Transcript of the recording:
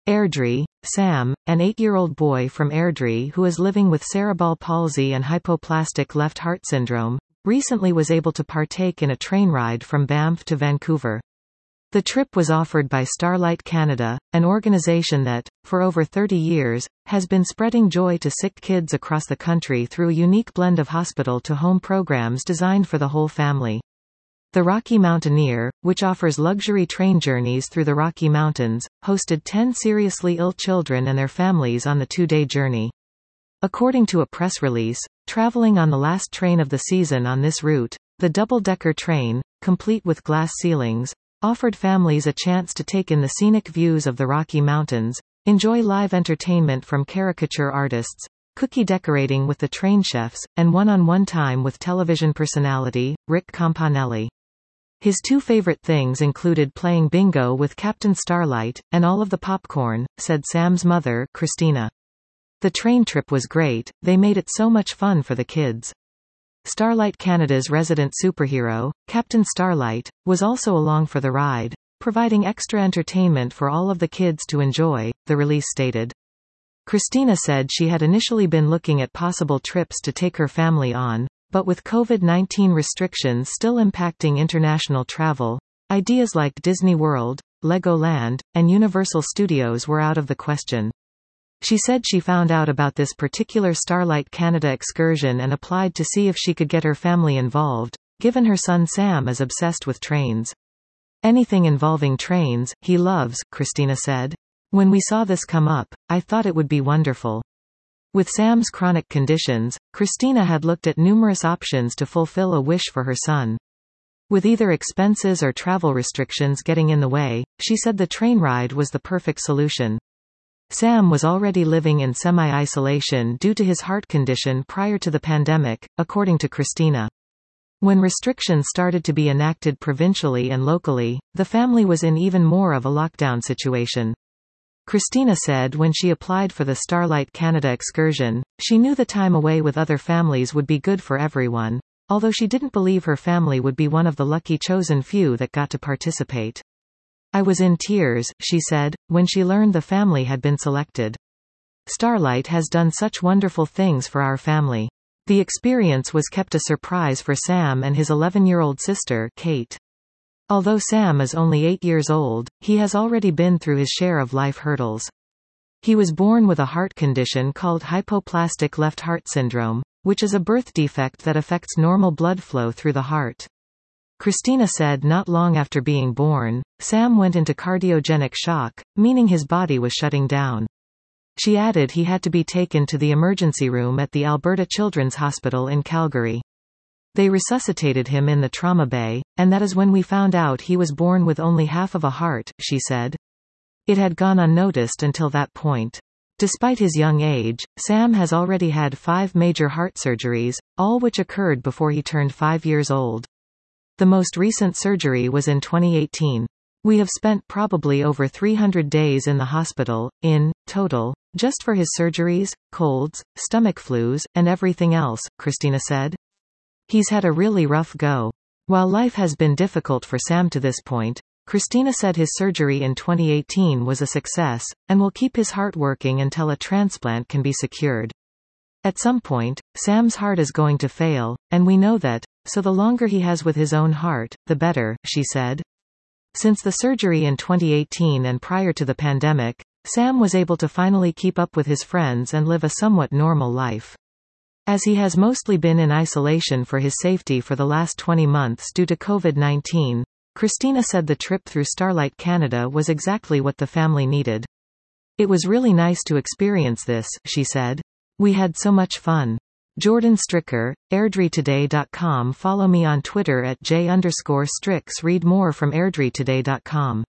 Airdrie, Sam, an 8-year-old boy from Airdrie who is living with cerebral palsy and hypoplastic left heart syndrome, recently was able to partake in a train ride from Banff to Vancouver. The trip was offered by Starlight Canada, an organization that, for over 30 years, has been spreading joy to sick kids across the country through a unique blend of hospital-to-home programs designed for the whole family. The Rocky Mountaineer, which offers luxury train journeys through the Rocky Mountains, hosted 10 seriously ill children and their families on the 2-day journey. According to a press release, traveling on the last train of the season on this route, the double-decker train, complete with glass ceilings, offered families a chance to take in the scenic views of the Rocky Mountains, enjoy live entertainment from caricature artists, cookie decorating with the train chefs, and one-on-one time with television personality, Rick Campanelli. His 2 favorite things included playing bingo with Captain Starlight, and all of the popcorn, said Sam's mother, Christina. The train trip was great, they made it so much fun for the kids. Starlight Canada's resident superhero, Captain Starlight, was also along for the ride, providing extra entertainment for all of the kids to enjoy, the release stated. Christina said she had initially been looking at possible trips to take her family on, but with COVID-19 restrictions still impacting international travel, ideas like Disney World, Legoland, and Universal Studios were out of the question. She said she found out about this particular Starlight Canada excursion and applied to see if she could get her family involved, given her son Sam is obsessed with trains. Anything involving trains, he loves, Christina said. When we saw this come up, I thought it would be wonderful. With Sam's chronic conditions, Christina had looked at numerous options to fulfill a wish for her son. With either expenses or travel restrictions getting in the way, she said the train ride was the perfect solution. Sam was already living in semi-isolation due to his heart condition prior to the pandemic, according to Christina. When restrictions started to be enacted provincially and locally, the family was in even more of a lockdown situation. Christina said when she applied for the Starlight Canada excursion, she knew the time away with other families would be good for everyone, although she didn't believe her family would be one of the lucky chosen few that got to participate. I was in tears, she said, when she learned the family had been selected. Starlight has done such wonderful things for our family. The experience was kept a surprise for Sam and his 11-year-old sister, Kate. Although Sam is only 8 years old, he has already been through his share of life hurdles. He was born with a heart condition called hypoplastic left heart syndrome, which is a birth defect that affects normal blood flow through the heart. Christina said not long after being born, Sam went into cardiogenic shock, meaning his body was shutting down. She added he had to be taken to the emergency room at the Alberta Children's Hospital in Calgary. They resuscitated him in the trauma bay, and that is when we found out he was born with only half of a heart, she said. It had gone unnoticed until that point. Despite his young age, Sam has already had 5 major heart surgeries, all which occurred before he turned 5 years old. The most recent surgery was in 2018. We have spent probably over 300 days in the hospital, in total, just for his surgeries, colds, stomach flus, and everything else, Christina said. He's had a really rough go. While life has been difficult for Sam to this point, Christina said his surgery in 2018 was a success, and will keep his heart working until a transplant can be secured. At some point, Sam's heart is going to fail, and we know that, so the longer he has with his own heart, the better, she said. Since the surgery in 2018 and prior to the pandemic, Sam was able to finally keep up with his friends and live a somewhat normal life. As he has mostly been in isolation for his safety for the last 20 months due to COVID-19, Christina said the trip through Starlight Canada was exactly what the family needed. It was really nice to experience this, she said. We had so much fun. Jordan Stricker, airdrietoday.com. Follow me on Twitter at @J_Strix. Read more from airdrietoday.com.